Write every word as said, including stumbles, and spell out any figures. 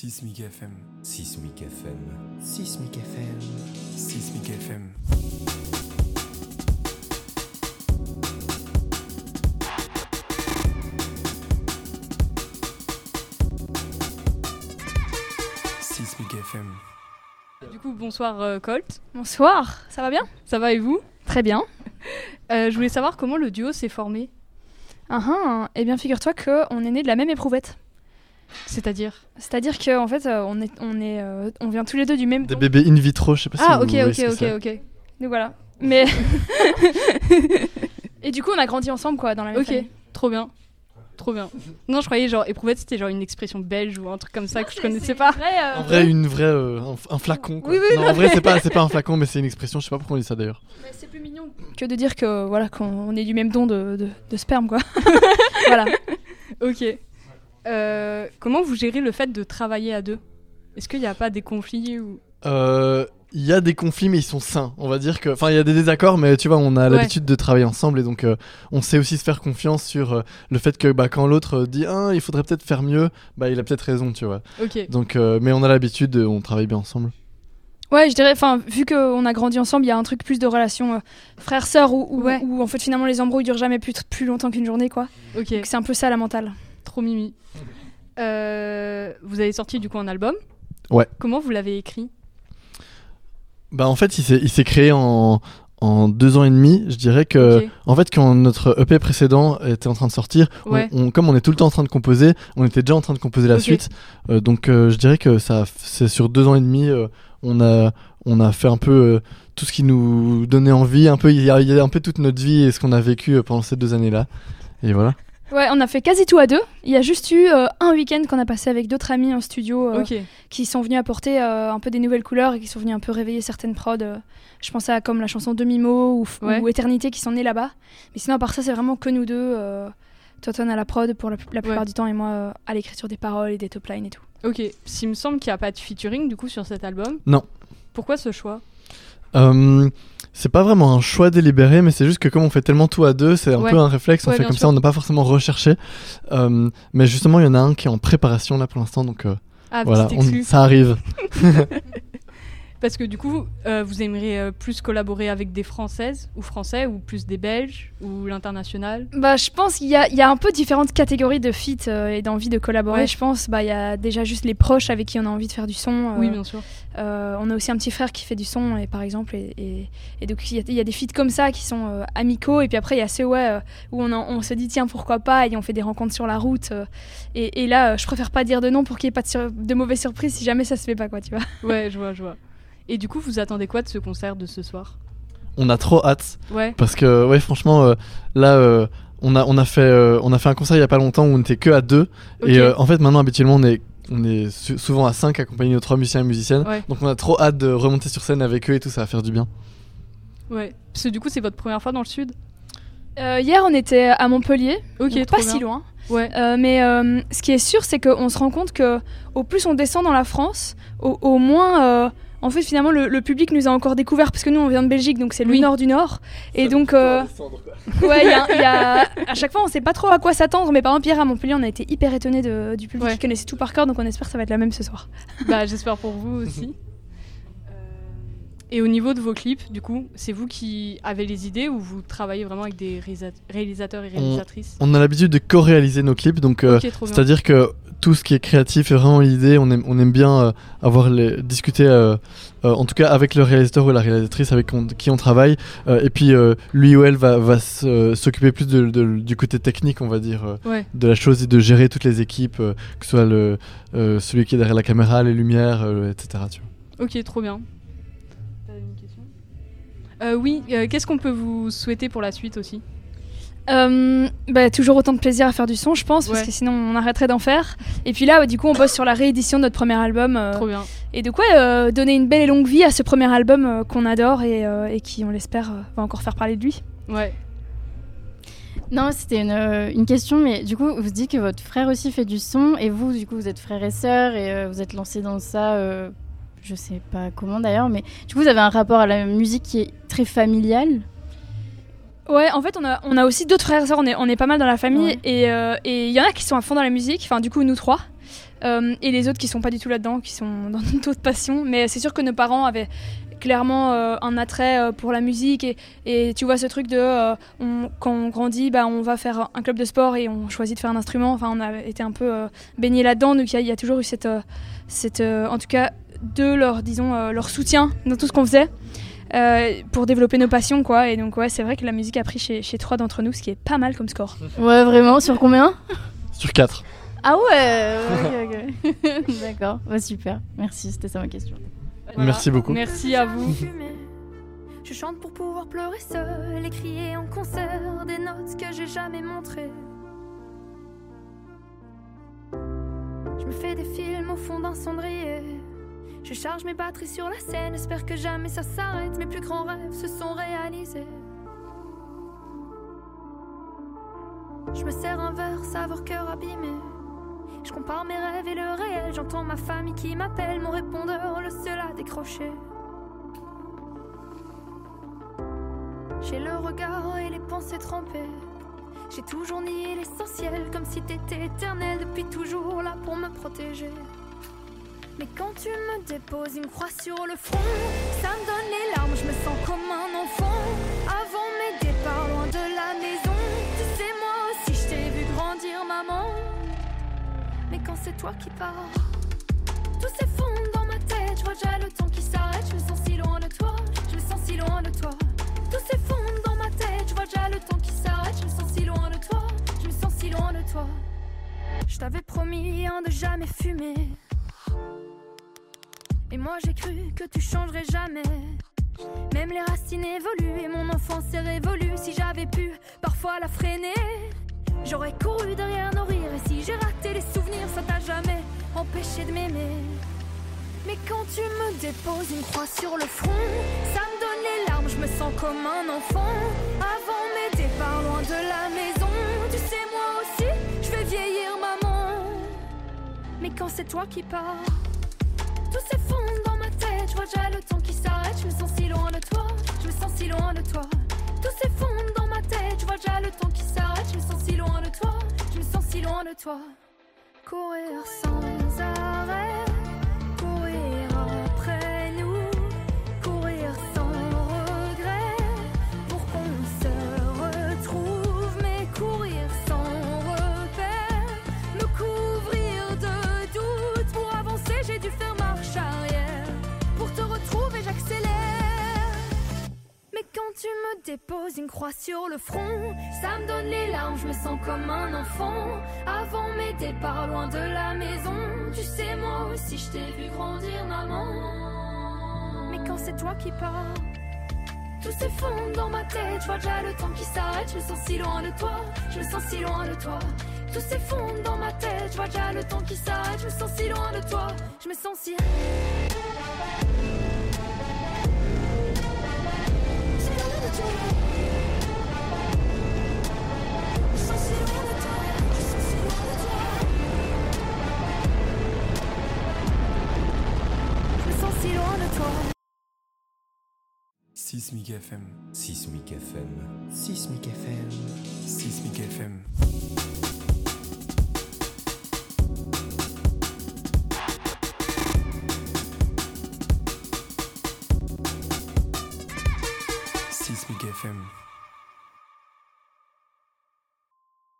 Sismic F M. Sismic F M. Sismic F M. Sismic F M. Sismic F M. Du coup, bonsoir euh, Colt. Bonsoir, ça va bien ? Ça va et vous ? Très bien. Euh, je voulais savoir comment le duo s'est formé. Ah ah, eh bien figure-toi qu'on est nés de la même éprouvette. C'est-à-dire ? C'est-à-dire qu'en fait, euh, on, est, on, est, euh, on vient tous les deux du même... Des bébés in vitro, je sais pas si Ah vous ok, voyez ok, ce que ok, c'est. ok. Donc voilà. Mais... Et du coup, on a grandi ensemble, quoi, dans la même Ok, famille. trop bien. Trop bien. Non, je croyais genre éprouvette c'était genre une expression belge ou un truc comme ça Non, que je c'est- connaissais c'est pas. vrai, euh, En vrai, une vraie, euh, un, un flacon. Quoi. Oui, oui, non, non, en vrai, mais- c'est pas, c'est pas un flacon, mais c'est une expression. Je sais pas pourquoi on dit ça d'ailleurs. mais c'est plus mignon que de dire que voilà qu'on est du même don de, de, de sperme, quoi. Voilà. Ok. Euh, comment vous gérez le fait de travailler à deux ? Est-ce qu'il n'y a pas des conflits ou... Euh, Il y a des conflits, mais ils sont sains. On va dire que, enfin, il y a des désaccords, mais tu vois, on a Ouais. l'habitude de travailler ensemble et donc euh, on sait aussi se faire confiance sur euh, le fait que, bah, quand l'autre euh, dit, ah, il faudrait peut-être faire mieux, bah, il a peut-être raison, tu vois. Ok. Donc, euh, mais on a l'habitude, euh, on travaille bien ensemble. Ouais, je dirais, enfin, vu qu'on a grandi ensemble, il y a un truc plus de relation euh, frère-sœur où, où, Ouais. où, en fait finalement les embrouilles durent jamais plus, plus longtemps qu'une journée, quoi. Ok. Donc c'est un peu ça la mentale. Trop mimi. Euh, vous avez sorti du coup un album. Ouais. Comment vous l'avez écrit ? Bah, en fait, il s'est, il s'est créé en, en deux ans et demi. Je dirais que, Ok. en fait, quand notre E P précédent était en train de sortir, on- Ouais. on, comme on est tout le temps en train de composer, on était déjà en train de composer la Ok. suite. Euh, donc, euh, je dirais que ça, c'est sur deux ans et demi, euh, on a, on a fait un peu euh, tout ce qui nous donnait envie. Un peu, il y a, il y a un peu toute notre vie et ce qu'on a vécu euh, pendant ces deux années-là. Et voilà. Ouais, on a fait quasi tout à deux. Il y a juste eu euh, un week-end qu'on a passé avec d'autres amis en studio euh, Ok. qui sont venus apporter euh, un peu des nouvelles couleurs et qui sont venus un peu réveiller certaines prods. euh. Je pensais à comme la chanson Demi-mot ou, Ouais. ou Éternité qui sont nées là-bas. Mais sinon, à part ça, c'est vraiment que nous deux. Euh, Toton à la prod pour la, la plupart Ouais. du temps et moi euh, à l'écriture des paroles et des top lines et tout. Ok. S'il me semble qu'il n'y a pas de featuring du coup sur cet album. Non. Pourquoi ce choix ? Euh, c'est pas vraiment un choix délibéré, mais c'est juste que comme on fait tellement tout à deux, c'est un Ouais. peu un réflexe. On Ouais, fait bien comme sûr. ça, on n'a pas forcément recherché. Euh, mais justement, il y en a un qui est en préparation là pour l'instant, donc euh, Ah, voilà, petite on- exclu. ça arrive. Parce que du coup, euh, vous aimeriez euh, plus collaborer avec des Françaises ou Français ou plus des Belges ou l'international ? Bah, je pense qu'il y a, il y a un peu différentes catégories de feat euh, et d'envie de collaborer. Ouais. Je pense bah il y a déjà juste les proches avec qui on a envie de faire du son. euh, Oui, bien sûr. euh, on a aussi un petit frère qui fait du son et par exemple et, et, et donc il y, a- il y a des feats comme ça qui sont euh, amicaux et puis après il y a ceux ouais euh, où on, en- on se dit tiens pourquoi pas et on fait des rencontres sur la route euh, et, et là euh, je préfère pas dire de non pour qu'il y ait pas de, sur- de mauvaises surprises si jamais ça se fait pas quoi tu vois. Ouais, je vois, je vois. Et du coup, vous attendez quoi de ce concert de ce soir ? On a trop hâte Ouais. parce que ouais, franchement, euh, là, euh, on a on a fait euh, on a fait un concert il y a pas longtemps où on était que à deux Ok. et euh, en fait maintenant habituellement on est on est su- souvent à cinq accompagnés de trois musiciens et musiciennes. Ouais. Donc on a trop hâte de remonter sur scène avec eux et tout, ça va faire du bien. Ouais. Parce que du coup, c'est votre première fois dans le sud ? Euh, hier on était à Montpellier, Ok, donc trop pas bien. si loin. Ouais. Euh, mais euh, ce qui est sûr, c'est qu'on se rend compte que au plus on descend dans la France, au, au moins, euh, en fait, finalement, le, le public nous a encore découvert parce que nous, on vient de Belgique, donc c'est le Oui. nord du nord, et donc, euh, ouais, il y a, il y a- à chaque fois, on sait pas trop à quoi s'attendre. Mais par exemple, hier à Montpellier, on a été hyper étonnés de- du public Ouais. qui connaissait tout par cœur, donc on espère que ça va être la même ce soir. Bah, j'espère pour vous aussi. Et au niveau de vos clips, du coup, c'est vous qui avez les idées ou vous travaillez vraiment avec des réalisa- réalisateurs et réalisatrices ? On a l'habitude de co-réaliser nos clips, donc euh, Ok, trop bien. c'est-à-dire que tout ce qui est créatif est vraiment l'idée. On aime, on aime bien euh, avoir les, discuter, euh, euh, en tout cas avec le réalisateur ou la réalisatrice avec on- qui on travaille. Euh, et puis euh, lui ou elle va, va s- euh, s'occuper plus de, de- du côté technique, on va dire, euh, Ouais. de la chose et de gérer toutes les équipes, euh, que ce soit le, euh, celui qui est derrière la caméra, les lumières, euh, et cetera. Tu vois. Ok, trop bien. T'as une question ? Euh, oui, euh, qu'est-ce qu'on peut vous souhaiter pour la suite aussi ? Euh, bah, toujours autant de plaisir à faire du son, je pense, parce Ouais. que sinon on arrêterait d'en faire. Et puis là, ouais, du coup, on bosse sur la réédition de notre premier album. euh, Trop bien. Et de quoi euh, donner une belle et longue vie à ce premier album euh, qu'on adore et, euh, et qui, on l'espère, euh, va encore faire parler de lui. Ouais. Non, c'était une, euh, une question, mais du coup, vous dites que votre frère aussi fait du son, et vous, du coup, vous êtes frères et sœurs, et euh, vous êtes lancés dans ça, euh, je sais pas comment d'ailleurs, mais du coup, vous avez un rapport à la musique qui est très familial. Ouais, en fait, on a, on a aussi d'autres frères et sœurs, on est, on est pas mal dans la famille, Ouais. et euh, et il y en a qui sont à fond dans la musique, enfin, du coup, nous trois. Euh, et les autres qui sont pas du tout là-dedans, qui sont dans d'autres passions. Mais c'est sûr que nos parents avaient clairement euh, un attrait euh, pour la musique et, et tu vois ce truc de euh, on, quand on grandit, bah, on va faire un club de sport et on choisit de faire un instrument. Enfin, on a été un peu euh, baigné là-dedans, donc il y, y a toujours eu cette, euh, cette euh, en tout cas de leur, disons, euh, leur soutien dans tout ce qu'on faisait. Euh, pour développer nos passions, quoi. Et donc ouais, c'est vrai que la musique a pris chez, chez trois d'entre nous, ce qui est pas mal comme score. Ouais, vraiment. Sur combien? Sur quatre. Ah ouais, ok, ok. D'accord, ouais, super. Merci, c'était ça ma question. Voilà. Merci beaucoup. Merci à vous. Je chante pour pouvoir pleurer seul et crier en concert des notes que j'ai jamais montrées. Je me fais des films au fond d'un cendrier. Je charge mes batteries sur la scène, j'espère que jamais ça s'arrête. Mes plus grands rêves se sont réalisés. Je me sers un verre, saveur cœur abîmé. Je compare mes rêves et le réel. J'entends ma famille qui m'appelle, mon répondeur, le seul à décrocher. J'ai le regard et les pensées trempées. J'ai toujours nié l'essentiel, comme si t'étais éternel depuis toujours là pour me protéger. Mais quand tu me déposes une croix sur le front, ça me donne les larmes, je me sens comme un enfant. Avant mes départs, loin de la maison, tu sais moi aussi je t'ai vu grandir maman. Mais quand c'est toi qui pars, tout s'effondre dans ma tête. Je vois déjà le temps qui s'arrête, je me sens si loin de toi. Je me sens si loin de toi. Tout s'effondre dans ma tête, je vois déjà le temps qui s'arrête. Je me sens si loin de toi, je me sens si loin de toi. Je t'avais promis hein, de jamais fumer. Et moi j'ai cru que tu changerais jamais. Même les racines évoluent et mon enfance est révolue. Si j'avais pu parfois la freiner, j'aurais couru derrière nos rires. Et si j'ai raté les souvenirs, ça t'a jamais empêché de m'aimer. Mais quand tu me déposes une croix sur le front, ça me donne les larmes, je me sens comme un enfant. Avant mes départs, loin de la maison, tu sais moi aussi, je vais vieillir maman. Mais quand c'est toi qui pars, tout s'effondre dans ma tête, je vois déjà le temps qui s'arrête. Je me sens si loin de toi, je me sens si loin de toi. Tout s'effondre dans ma tête, je vois déjà le temps qui s'arrête. Je me sens si loin de toi, je me sens si loin de toi. Courir sans arrêt, courir après nous, courir sans regret, pour qu'on se retrouve. Mais courir sans repère, me couvrir de doute. Pour avancer j'ai dû faire marche arrière, pour te retrouver j'accélère. Mais quand tu me déposes une croix sur le front, ça me donne les larmes, je me sens comme un enfant. Avant mes départs, loin de la maison, tu sais moi aussi je t'ai vu grandir maman. Mais quand c'est toi qui pars, tout s'effondre dans ma tête, je vois déjà le temps qui s'arrête. Je me sens si loin de toi, je me sens si loin de toi. Tout s'effondre dans ma tête, je vois déjà le temps qui s'arrête. Je me sens si loin de toi, je me sens si... Sismic F M. Sismic F M. Sismic F M. Sismic F M.